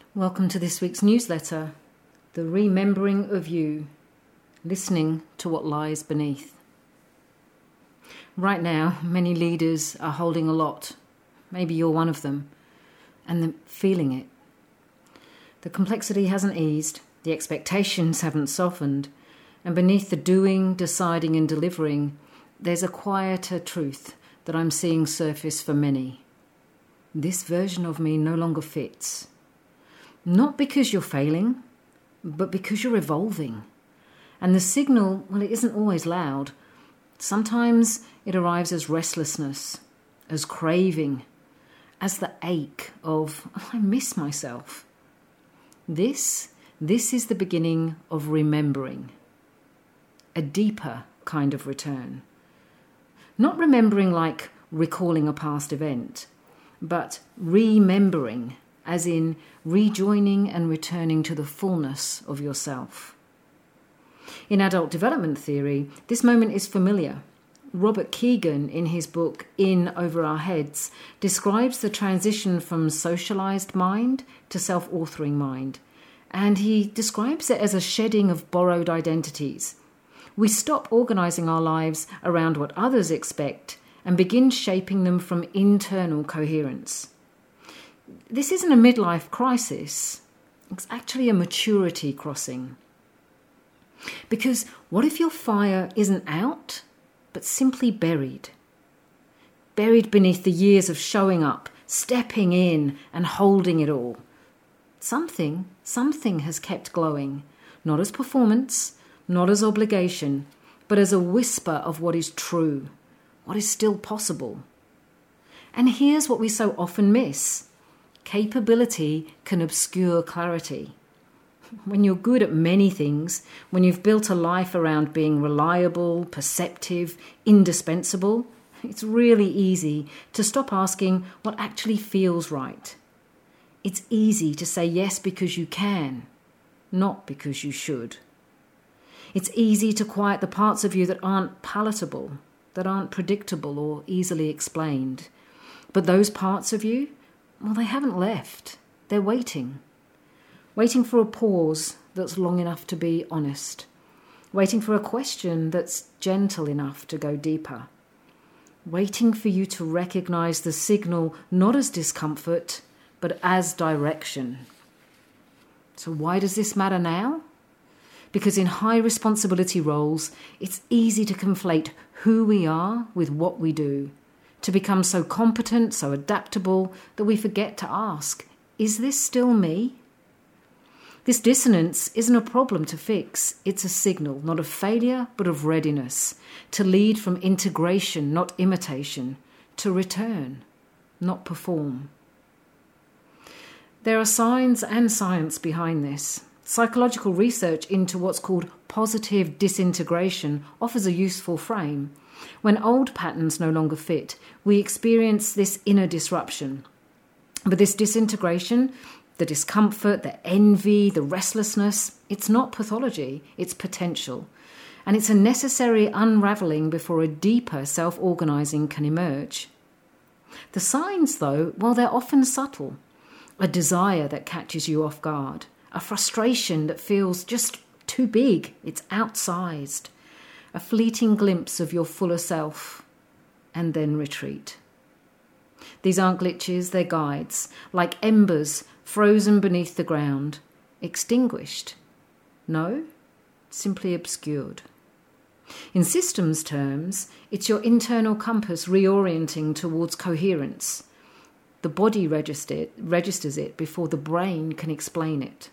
Welcome to this week's newsletter, The Remembering of You, listening to what lies beneath. Right now, many leaders are holding a lot. Maybe you're one of them, and they're feeling it. The complexity hasn't eased, the expectations haven't softened, and beneath the doing, deciding and delivering, there's a quieter truth that I'm seeing surface for many. This version of me no longer fits. Not because you're failing, but because you're evolving. And the signal, well, it isn't always loud. Sometimes it arrives as restlessness, as craving, as the ache of, I miss myself. This is the beginning of remembering. A deeper kind of return. Not remembering like recalling a past event, but remembering, as in rejoining and returning to the fullness of yourself. In adult development theory, this moment is familiar. Robert Kegan, in his book In Over Our Heads, describes the transition from socialized mind to self-authoring mind, and he describes it as a shedding of borrowed identities. We stop organizing our lives around what others expect and begin shaping them from internal coherence. This isn't a midlife crisis. It's actually a maturity crossing. Because what if your fire isn't out, but simply buried? Buried beneath the years of showing up, stepping in and holding it all. Something has kept glowing, not as performance, not as obligation, but as a whisper of what is true, what is still possible. And here's what we so often miss. Capability can obscure clarity. When you're good at many things, when you've built a life around being reliable, perceptive, indispensable, it's really easy to stop asking what actually feels right. It's easy to say yes because you can, not because you should. It's easy to quiet the parts of you that aren't palatable, that aren't predictable or easily explained. But those parts of you, well, they haven't left. They're waiting. Waiting for a pause that's long enough to be honest. Waiting for a question that's gentle enough to go deeper. Waiting for you to recognize the signal not as discomfort, but as direction. So why does this matter now? Because in high responsibility roles, it's easy to conflate who we are with what we do. To become so competent, so adaptable, that we forget to ask, is this still me? This dissonance isn't a problem to fix. It's a signal, not of failure, but of readiness. To lead from integration, not imitation. To return, not perform. There are signs and science behind this. Psychological research into what's called positive disintegration offers a useful frame. When old patterns no longer fit, we experience this inner disruption. But this disintegration, the discomfort, the envy, the restlessness, it's not pathology, it's potential. And it's a necessary unravelling before a deeper self-organising can emerge. The signs, though, well, they're often subtle. A desire that catches you off guard. A frustration that feels just too big, it's outsized. A fleeting glimpse of your fuller self, and then retreat. These aren't glitches, they're guides, like embers frozen beneath the ground, extinguished. No, simply obscured. In systems terms, it's your internal compass reorienting towards coherence. The body registers it before the brain can explain it.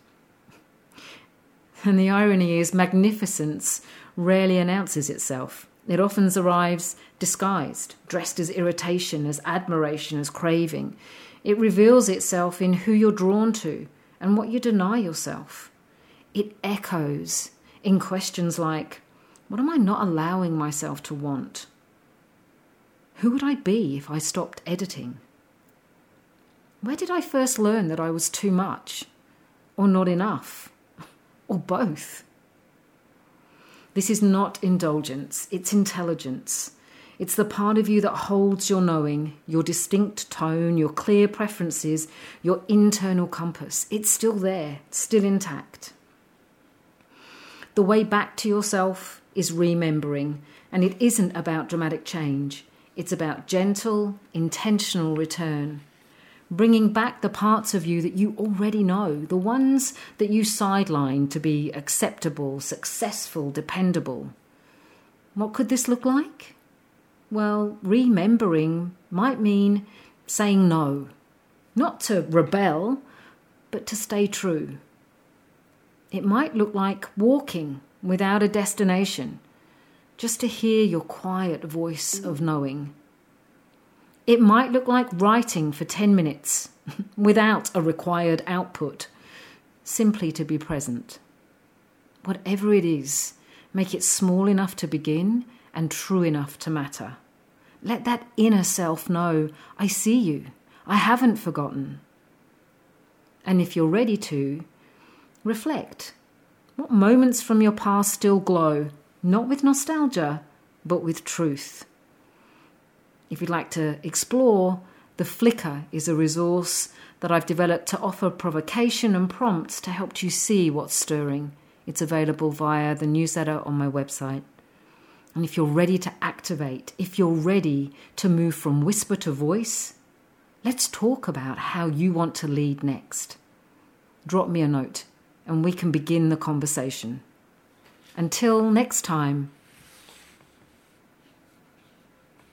And the irony is magnificence rarely announces itself. It often arrives disguised, dressed as irritation, as admiration, as craving. It reveals itself in who you're drawn to and what you deny yourself. It echoes in questions like, what am I not allowing myself to want? Who would I be if I stopped editing? Where did I first learn that I was too much, or not enough, or both? This is not indulgence, it's intelligence. It's the part of you that holds your knowing, your distinct tone, your clear preferences, your internal compass. It's still there, still intact. The way back to yourself is remembering, and it isn't about dramatic change. It's about gentle, intentional return. Bringing back the parts of you that you already know, the ones that you sidelined to be acceptable, successful, dependable. What could this look like? Well, remembering might mean saying no. Not to rebel, but to stay true. It might look like walking without a destination, just to hear your quiet voice of knowing. It might look like writing for 10 minutes without a required output, simply to be present. Whatever it is, make it small enough to begin and true enough to matter. Let that inner self know, I see you, I haven't forgotten. And if you're ready to, reflect. What moments from your past still glow, not with nostalgia, but with truth? If you'd like to explore, the Flicker is a resource that I've developed to offer provocation and prompts to help you see what's stirring. It's available via the newsletter on my website. And if you're ready to activate, if you're ready to move from whisper to voice, let's talk about how you want to lead next. Drop me a note and we can begin the conversation. Until next time,